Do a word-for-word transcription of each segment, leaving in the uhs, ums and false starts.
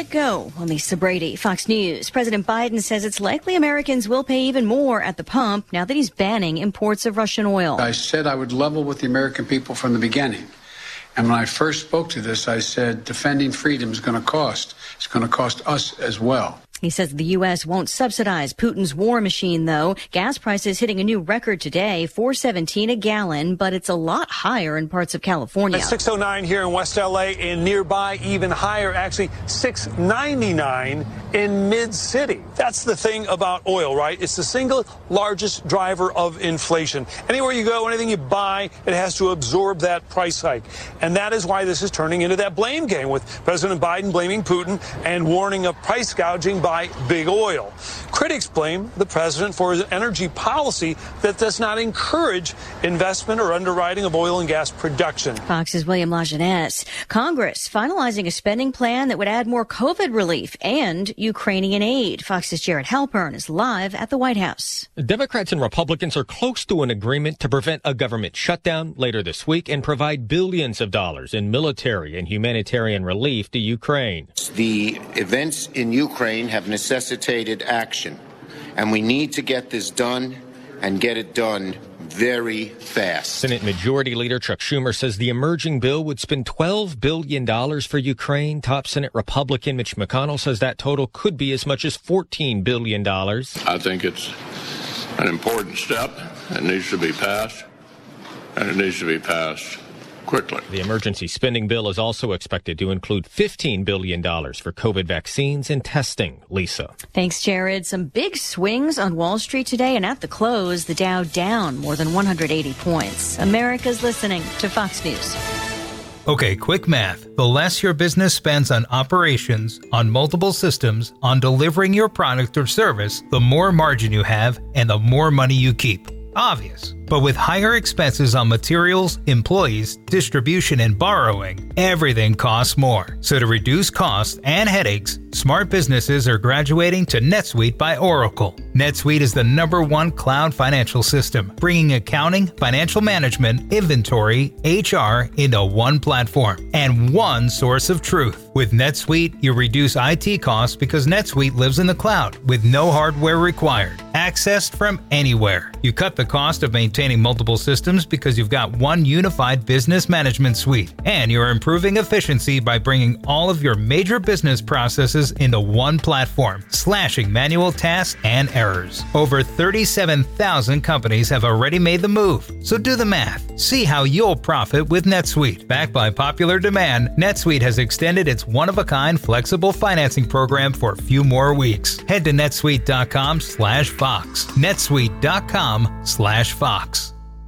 let go on Lisa Brady, Fox News. President Biden says it's likely Americans will pay even more at the pump now that he's banning imports of Russian oil. I said I would level with the American people from the beginning. And when I first spoke to this, I said defending freedom is going to cost. It's going to cost us as well. He says the U S won't subsidize Putin's war machine, though. Gas prices hitting a new record today, four seventeen a gallon, but it's a lot higher in parts of California. At six oh nine here in West L A, and nearby even higher, actually six ninety-nine in mid-city. That's the thing about oil, right? It's the single largest driver of inflation. Anywhere you go, anything you buy, it has to absorb that price hike. And that is why this is turning into that blame game, with President Biden blaming Putin and warning of price gouging by big oil. Critics blame the president for his energy policy that does not encourage investment or underwriting of oil and gas production. Fox's William Lajeunesse. Congress finalizing a spending plan that would add more COVID relief and Ukrainian aid. Fox's Jared Halpern is live at the White House. Democrats and Republicans are close to an agreement to prevent a government shutdown later this week and provide billions of dollars in military and humanitarian relief to Ukraine. The events in Ukraine have necessitated action, and we need to get this done and get it done very fast. Senate Majority Leader Chuck Schumer says the emerging bill would spend twelve billion dollars for Ukraine. Top Senate Republican Mitch McConnell says that total could be as much as fourteen billion dollars. I think it's an important step. It needs to be passed, and it needs to be passed quickly. The emergency spending bill is also expected to include fifteen billion dollars for COVID vaccines and testing. Lisa. Thanks, Jared. Some big swings on Wall Street today, and at the close, the Dow down more than one hundred eighty points. America's listening to Fox News. Okay, quick math. The less your business spends on operations, on multiple systems, on delivering your product or service, the more margin you have and the more money you keep. Obvious. But with higher expenses on materials, employees, distribution, and borrowing, everything costs more. So to reduce costs and headaches, smart businesses are graduating to NetSuite by Oracle. NetSuite is the number one cloud financial system, bringing accounting, financial management, inventory, H R into one platform and one source of truth. With NetSuite, you reduce I T costs because NetSuite lives in the cloud with no hardware required. Accessed from anywhere. You cut the cost of maintaining multiple systems because you've got one unified business management suite. And you're improving efficiency by bringing all of your major business processes into one platform, slashing manual tasks and errors. Over thirty-seven thousand companies have already made the move. So do the math. See how you'll profit with NetSuite. Backed by popular demand, NetSuite has extended its one-of-a-kind flexible financing program for a few more weeks. Head to netsuite.com slash Fox. netsuite.com slash Fox.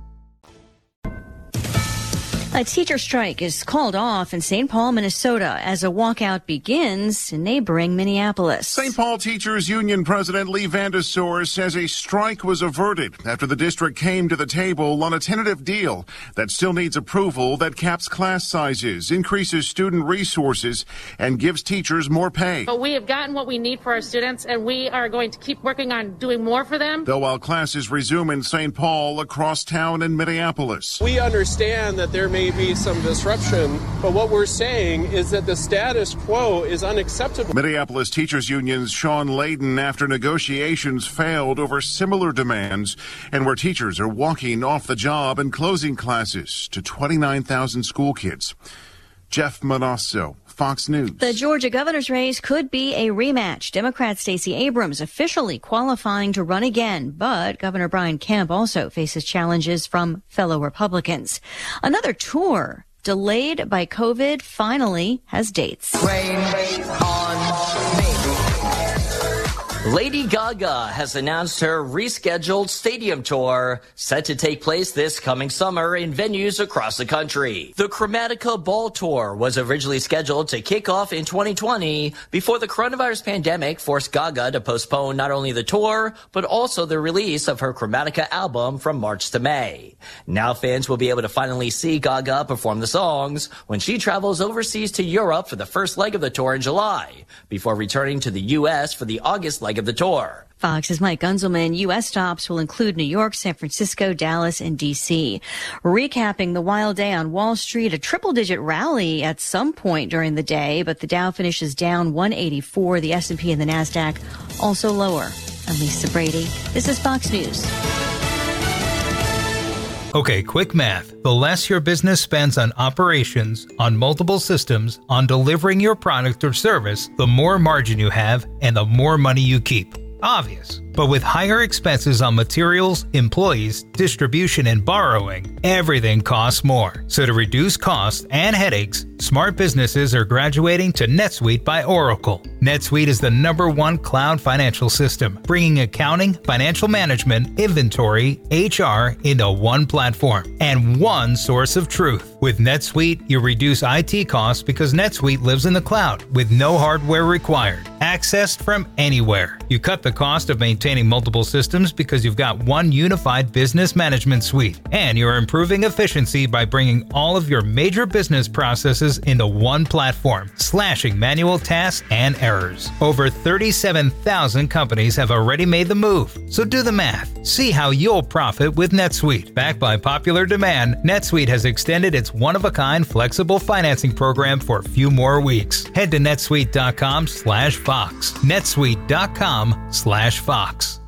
A teacher strike is called off in Saint Paul, Minnesota, as a walkout begins in neighboring Minneapolis. Saint Paul Teachers Union President Lee Vandesor says a strike was averted after the district came to the table on a tentative deal that still needs approval that caps class sizes, increases student resources, and gives teachers more pay. But we have gotten what we need for our students, and we are going to keep working on doing more for them. Though while classes resume in Saint Paul, across town in Minneapolis. We understand that there may be some disruption, but what we're saying is that the status quo is unacceptable. Minneapolis Teachers Union's Sean Layden after negotiations failed over similar demands, and where teachers are walking off the job and closing classes to twenty-nine thousand school kids. Jeff Manasso, Fox News. The Georgia governor's race could be a rematch. Democrat Stacey Abrams officially qualifying to run again, but Governor Brian Kemp also faces challenges from fellow Republicans. Another tour delayed by COVID finally has dates. Rain on me. Lady Gaga has announced her rescheduled stadium tour, set to take place this coming summer in venues across the country. The Chromatica Ball Tour was originally scheduled to kick off in twenty twenty before the coronavirus pandemic forced Gaga to postpone not only the tour, but also the release of her Chromatica album from March to May. Now fans will be able to finally see Gaga perform the songs when she travels overseas to Europe for the first leg of the tour in July, before returning to the U S for the August leg leg of the tour. Fox's Mike Gunzelman. U S stops will include New York, San Francisco, Dallas, and D C. Recapping the wild day on Wall Street, a triple-digit rally at some point during the day, but the Dow finishes down one eighty-four. The S and P and the NASDAQ also lower. I'm Lisa Brady. This is Fox News. Okay, quick math. The less your business spends on operations, on multiple systems, on delivering your product or service, the more margin you have and the more money you keep. Obvious. But with higher expenses on materials, employees, distribution, and borrowing, everything costs more. So to reduce costs and headaches, smart businesses are graduating to NetSuite by Oracle. NetSuite is the number one cloud financial system, bringing accounting, financial management, inventory, H R into one platform and one source of truth. With NetSuite, you reduce I T costs because NetSuite lives in the cloud with no hardware required, accessed from anywhere. You cut the cost of maintaining multiple systems because you've got one unified business management suite, and you're improving efficiency by bringing all of your major business processes into one platform, slashing manual tasks and errors. Over thirty-seven thousand companies have already made the move, so do the math. See how you'll profit with NetSuite. Backed by popular demand, NetSuite has extended its one-of-a-kind flexible financing program for a few more weeks. Head to netsuite.com slash Fox. netsuite.com slash Fox.